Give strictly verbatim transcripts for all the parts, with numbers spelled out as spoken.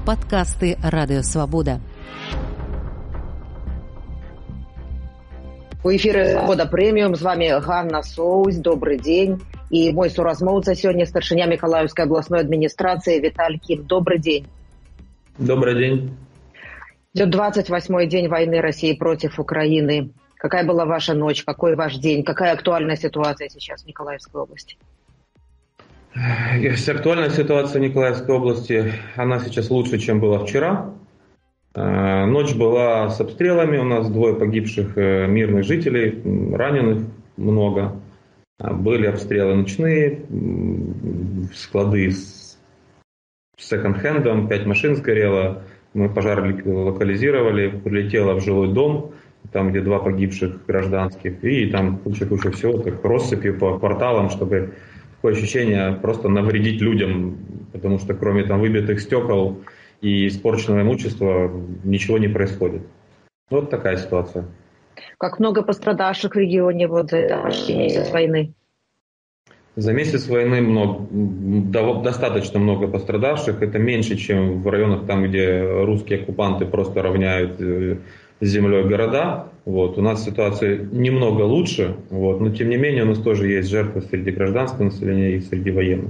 Падкасты Радыёвабода. У эфіры «Свабода Прэміум». З вами Ганна Соусь. Добрый день. И мой суразмоўца сегодня старшыня Миколаевской областной администрации Виталий Ким. Добрый день. Добрый день. Идет двадцать восьмой день войны России против Украины. Какая была ваша ночь? Какой ваш день? Какая актуальная ситуация сейчас в Николаевской области? Актуальная ситуация в Николаевской области, она сейчас лучше, чем была вчера. Ночь была с обстрелами, у нас двое погибших мирных жителей, раненых много. Были обстрелы ночные, склады с секонд-хендом, пять машин сгорело. Мы пожар локализировали, прилетело в жилой дом, там где два погибших гражданских, и там куча-куча всего, так россыпью по кварталам, чтобы такое ощущение просто навредить людям, потому что кроме там выбитых стекол и испорченного имущества ничего не происходит. Вот такая ситуация. Как много пострадавших в регионе вот за это почти месяц войны? За месяц войны много, достаточно много пострадавших. Это меньше, чем в районах, там, где русские оккупанты просто равняют с землей города. Вот. У нас ситуация немного лучше, вот. Но тем не менее у нас тоже есть жертвы среди гражданского населения и среди военных.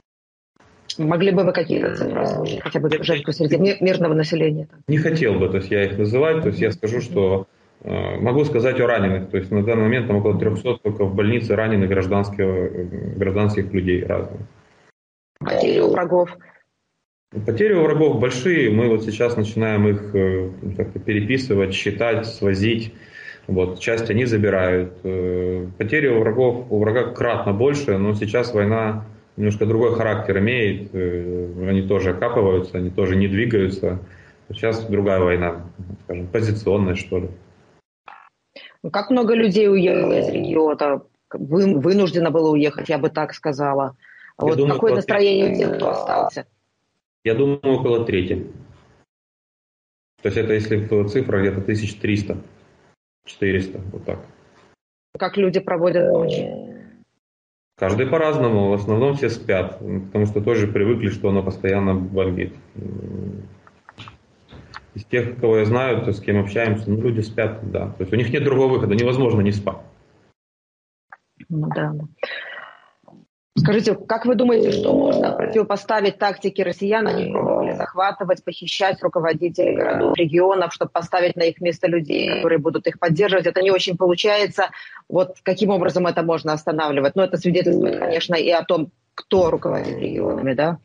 Могли бы вы какие-то цифры озвучить, хотя бы жертвы среди мирного населения? Не хотел бы, то есть я их называть, то есть я скажу, что э, могу сказать о раненых, то есть на данный момент там около трехсот только в больнице раненых гражданских, гражданских людей разных. Потери у врагов? Потери у врагов большие, мы вот сейчас начинаем их э, как-то переписывать, считать, свозить, вот, часть они забирают. Э, потери у врагов, у врага кратно больше, но сейчас война немножко другой характер имеет, они тоже окапываются, они тоже не двигаются. Сейчас другая война, скажем, позиционная, что ли. Как много людей уехало из региона? Вы, вынуждено было уехать, я бы так сказала. А вот думаю, какое настроение у тех, кто остался? Я думаю, около трети. То есть это если в цифрах где-то тысяча триста, четыреста, вот так. Как люди проводят ночи? Каждый по-разному, в основном все спят, потому что тоже привыкли, что оно постоянно бомбит. Из тех, кого я знаю, то, с кем общаемся, ну, люди спят, да. То есть у них нет другого выхода, невозможно не спать. Ну да. Скажите, как вы думаете, что можно противопоставить тактике россиян? Они пробовали захватывать, похищать руководителей городов, регионов, чтобы поставить на их место людей, которые будут их поддерживать. Это не очень получается. Вот каким образом это можно останавливать? Но это свидетельствует, конечно, и о том, кто руководит регионами, да?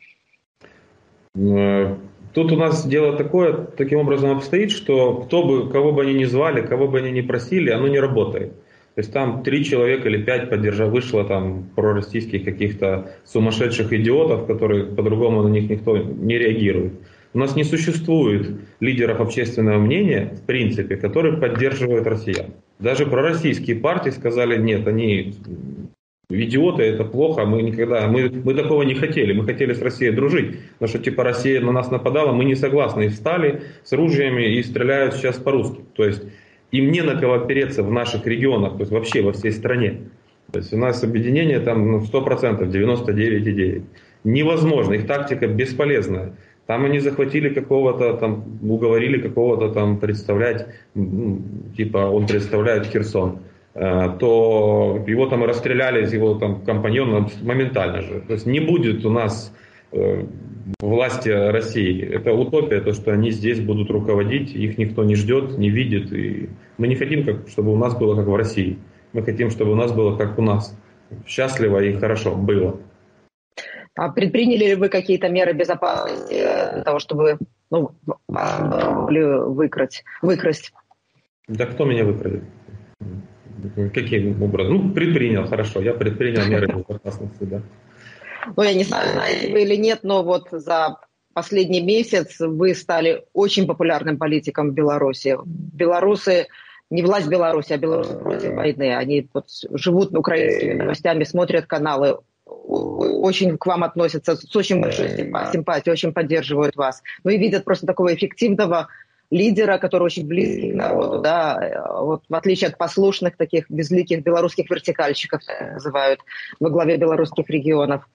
Тут у нас дело такое, таким образом обстоит, что кто бы, кого бы они ни звали, кого бы они ни просили, оно не работает. То есть там три человека или пять поддержа вышло там пророссийских каких-то сумасшедших идиотов, которые по-другому на них никто не реагирует. У нас не существует лидеров общественного мнения, в принципе, которые поддерживают россиян. Даже пророссийские партии сказали, нет, они идиоты, это плохо, мы никогда, мы, мы такого не хотели, мы хотели с Россией дружить, потому что типа Россия на нас нападала, мы не согласны, и встали с ружьями и стреляют сейчас по-русски. То есть им не на кого опереться в наших регионах, то есть вообще во всей стране. То есть у нас объединение там ну, сто процентов, девяносто девять и девять. Невозможно, их тактика бесполезная. Там они захватили какого-то там, уговорили какого-то там представлять, типа он представляет Херсон, то его там расстреляли из его там компаньона моментально же. То есть не будет у нас власти России. Это утопия, то, что они здесь будут руководить, их никто не ждет, не видит. И мы не хотим, как, чтобы у нас было как в России. Мы хотим, чтобы у нас было как у нас. Счастливо и хорошо было. А предприняли ли вы какие-то меры безопасности для того, чтобы ну, выкрасть, выкрасть? Да кто меня выкрадет? Каким образом? Ну, предпринял, хорошо. Я предпринял меры безопасности, да. Ну, я не знаю, знаете вы или нет, но вот за последний месяц вы стали очень популярным политиком в Беларуси. Белорусы, не власть Беларуси, а белорусы против войны. Они вот живут украинскими новостями, смотрят каналы, очень к вам относятся с очень большой симпатией, очень поддерживают вас. Ну и видят просто такого эффективного лидера, который очень близкий к народу, да, вот в отличие от послушных таких безликих белорусских вертикальщиков, называют, во главе белорусских регионов.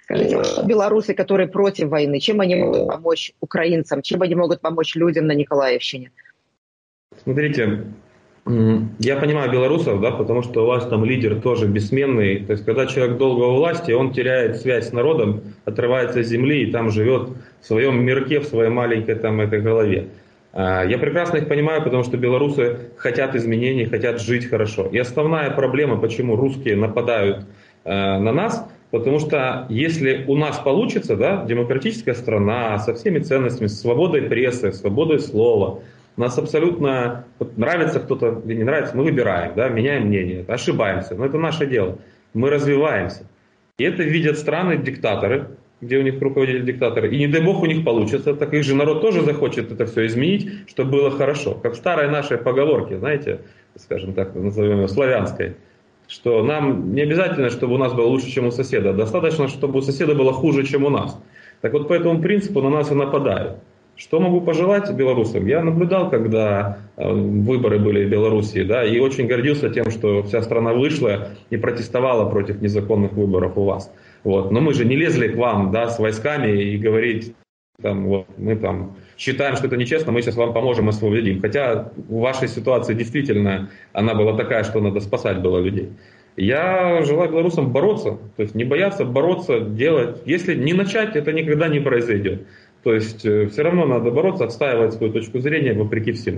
Скажите, вот, белорусы, которые против войны, чем они могут помочь украинцам, чем они могут помочь людям на Николаевщине? Смотрите, я понимаю белорусов, да, потому что у вас там лидер тоже бессменный. То есть, когда человек долго у власти, он теряет связь с народом, отрывается от земли и там живет в своем мирке, в своей маленькой там этой голове. Я прекрасно их понимаю, потому что белорусы хотят изменений, хотят жить хорошо. И основная проблема, почему русские нападают на нас, потому что если у нас получится, да, демократическая страна со всеми ценностями, с свободой прессы, свободой слова, нас абсолютно вот, нравится кто-то или не нравится, мы выбираем, да, меняем мнение, ошибаемся, но это наше дело. Мы развиваемся. И это видят страны-диктаторы, где у них руководитель диктаторы. И не дай бог у них получится, так их же народ тоже захочет это все изменить, чтобы было хорошо. Как в старой нашей поговорке, знаете, скажем так, назовем ее славянской, что нам не обязательно, чтобы у нас было лучше, чем у соседа, достаточно, чтобы у соседа было хуже, чем у нас. Так вот по этому принципу на нас и нападают. Что могу пожелать белорусам? Я наблюдал, когда выборы были в Белоруссии, да, и очень гордился тем, что вся страна вышла и протестовала против незаконных выборов у вас. Вот. Но мы же не лезли к вам, да, с войсками и говорить, там, вот, мы там считаем, что это нечестно, мы сейчас вам поможем, освободим. Хотя в вашей ситуации действительно она была такая, что надо спасать было людей. Я желаю белорусам бороться, то есть не бояться, бороться, делать. Если не начать, это никогда не произойдет. То есть э, все равно надо бороться, отстаивать свою точку зрения вопреки всему.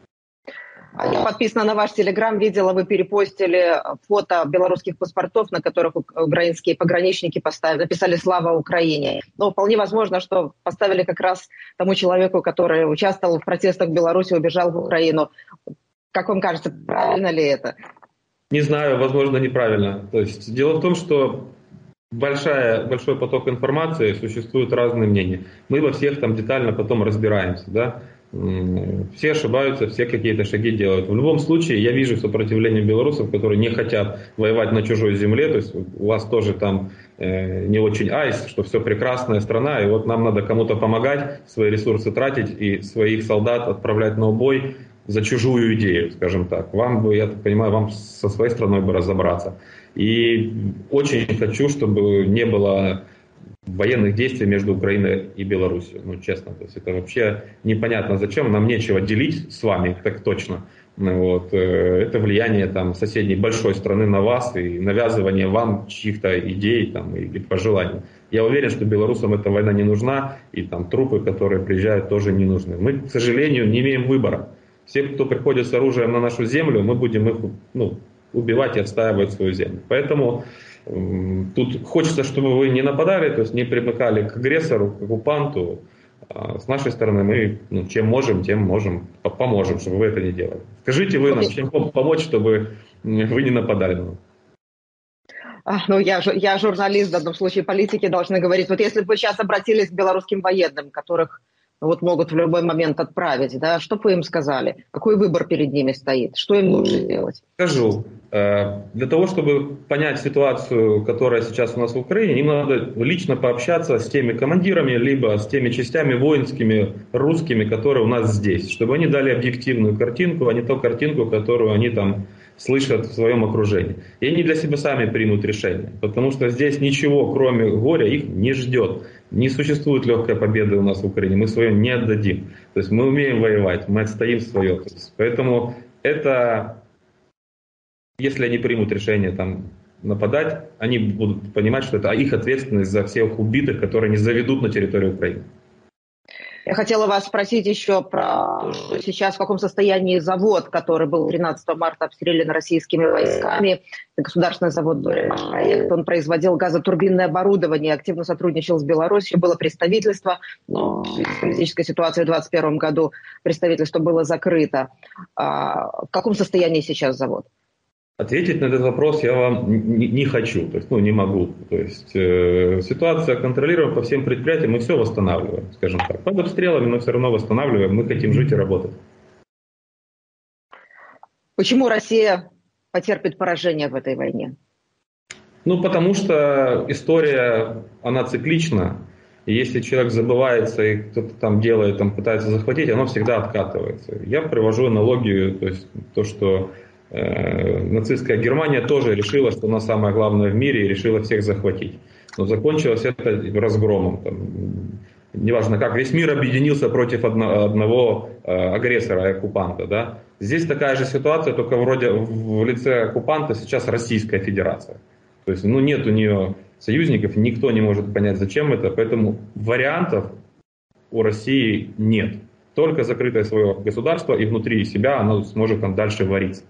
Я подписана на ваш телеграм, видела, вы перепостили фото белорусских паспортов, на которых украинские пограничники поставили, написали «Слава Украине». Но вполне возможно, что поставили как раз тому человеку, который участвовал в протестах в Беларуси, убежал в Украину. Как вам кажется, правильно ли это? Не знаю, возможно, неправильно. То есть дело в том, что Большая, большой поток информации, существуют разные мнения. Мы во всех там детально потом разбираемся. Да? Все ошибаются, все какие-то шаги делают. В любом случае, я вижу сопротивление белорусов, которые не хотят воевать на чужой земле. То есть у вас тоже там э, не очень айс, что все прекрасная страна, и вот нам надо кому-то помогать, свои ресурсы тратить и своих солдат отправлять на убой за чужую идею, скажем так. Вам бы, я так понимаю, вам со своей страной бы разобраться. И очень хочу, чтобы не было военных действий между Украиной и Беларусью. Ну, честно, то есть это вообще непонятно зачем. Нам нечего делить с вами, так точно. Вот. Это влияние там, соседней большой страны на вас и навязывание вам чьих-то идей там, или пожеланий. Я уверен, что белорусам эта война не нужна, и там трупы, которые приезжают, тоже не нужны. Мы, к сожалению, не имеем выбора. Все, кто приходит с оружием на нашу землю, мы будем их, ну, убивать и отстаивать свою землю. Поэтому э, тут хочется, чтобы вы не нападали, то есть не примыкали к агрессору, к оккупанту. А с нашей стороны мы ну, чем можем, тем можем, поможем, чтобы вы это не делали. Скажите вы нам, чем помочь, чтобы вы не нападали на нас. А, ну, я, я журналист, в данном случае политики должны говорить. Вот если бы вы сейчас обратились к белорусским военным, которых вот могут в любой момент отправить, да, что бы вы им сказали? Какой выбор перед ними стоит? Что им нужно делать? Скажу. Для того, чтобы понять ситуацию, которая сейчас у нас в Украине, им надо лично пообщаться с теми командирами, либо с теми частями воинскими, русскими, которые у нас здесь, чтобы они дали объективную картинку, а не ту картинку, которую они там слышат в своем окружении. И они для себя сами примут решение, потому что здесь ничего, кроме горя, их не ждет. Не существует легкой победы у нас в Украине, мы свое не отдадим. То есть мы умеем воевать, мы отстоим свое. Поэтому это, если они примут решение там, нападать, они будут понимать, что это их ответственность за всех убитых, которые не заведут на территорию Украины. Я хотела вас спросить еще про сейчас в каком состоянии завод, который был тринадцатого марта обстрелян российскими войсками, государственный завод «Проект». Он производил газотурбинное оборудование, активно сотрудничал с Беларусью, было представительство, но в политической ситуации в двадцать первом году представительство было закрыто. В каком состоянии сейчас завод? Ответить на этот вопрос я вам не, не хочу, то есть, ну, не могу. То есть э, ситуация контролируем по всем предприятиям, мы все восстанавливаем, скажем так. Под обстрелами, но все равно восстанавливаем, мы хотим жить и работать. Почему Россия потерпит поражение в этой войне? Ну, потому что история, она циклична. И если человек забывается и кто-то там делает, там пытается захватить, оно всегда откатывается. Я привожу аналогию, то есть то, что нацистская Германия тоже решила, что она самая главная в мире, и решила всех захватить. Но закончилось это разгромом. Там, неважно как, весь мир объединился против одно, одного э, агрессора и оккупанта. Да? Здесь такая же ситуация, только вроде в лице оккупанта сейчас Российская Федерация. То есть ну, нет у нее союзников, никто не может понять, зачем это, поэтому вариантов у России нет. Только закрытое свое государство, и внутри себя оно сможет там дальше вариться.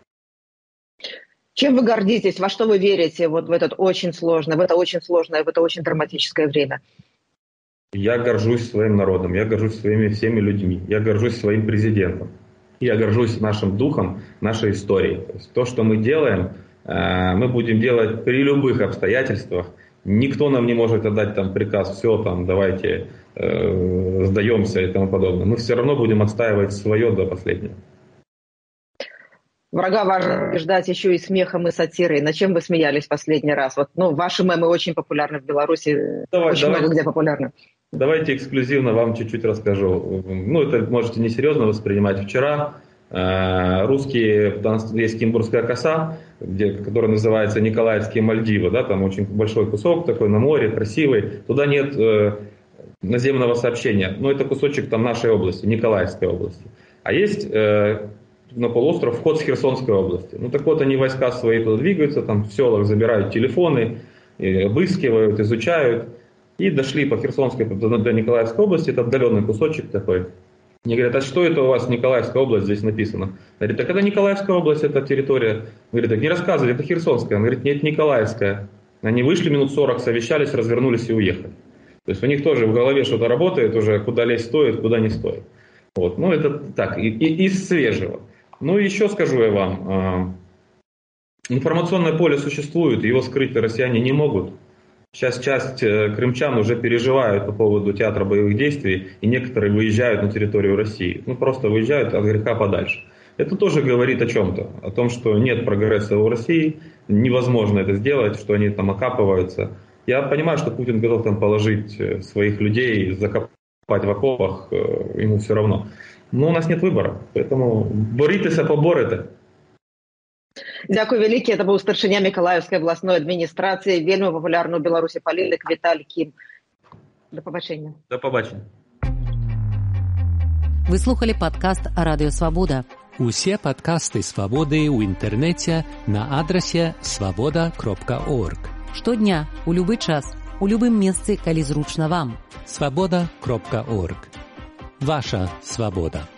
Чем вы гордитесь, во что вы верите вот в этот очень сложное, в это очень сложное, в это очень драматическое время? Я горжусь своим народом, я горжусь своими всеми людьми, я горжусь своим президентом, я горжусь нашим духом, нашей историей. То есть то, что мы делаем, мы будем делать при любых обстоятельствах. Никто нам не может отдать там приказ, все, там, давайте э, сдаемся и тому подобное. Мы все равно будем отстаивать свое до последнего. Врага важно побеждать еще и смехом, и сатирой. На чем вы смеялись в последний раз? Вот, ну, ваши мемы очень популярны в Беларуси, давай, очень давай, много где популярны. Давайте эксклюзивно вам чуть-чуть расскажу. Ну, это можете несерьезно воспринимать. Вчера э, русские, там есть Кимбургская коса, где, которая называется Николаевские Мальдивы, да, там очень большой кусок такой на море, красивый. Туда нет э, наземного сообщения, но это кусочек там нашей области, Николаевской области. А есть э, на полуостров вход с Херсонской области. Ну так вот, они войска свои туда двигаются, там в селах забирают телефоны, обыскивают, изучают. И дошли по Херсонской до Николаевской области, это отдаленный кусочек такой. Мне говорят, а что это у вас Николаевская область здесь написано? Говорит, так это Николаевская область, это территория. Говорит, так не рассказывай, это Херсонская. Он говорит, нет, Николаевская. Они вышли минут сорок, совещались, развернулись и уехали. То есть у них тоже в голове что-то работает, уже куда лезть стоит, куда не стоит. Вот. Ну это так, и, и, из свежего. Ну еще скажу я вам, э, информационное поле существует, его скрыть россияне не могут. Сейчас часть крымчан уже переживают по поводу театра боевых действий, и некоторые выезжают на территорию России. Ну, просто выезжают от греха подальше. Это тоже говорит о чем-то. О том, что нет прогресса у России, невозможно это сделать, что они там окапываются. Я понимаю, что Путин готов там положить своих людей, закопать в окопах, ему все равно. Но у нас нет выбора, поэтому боритеся, поборете. Дякую вялікі. Це був старшиня Миколаївської обласної адміністрації, вельми популярний у Білорусі політик Віталій Кім. До побачення. До побачення. Вы слухали подкаст «Радио Свобода». Усе подкасты «Свободы» у интернете на адресе свобода кропка орг. Штодня, у любы час, у любым месцы, калі зручна вам. свобода кропка орг. Ваша свобода.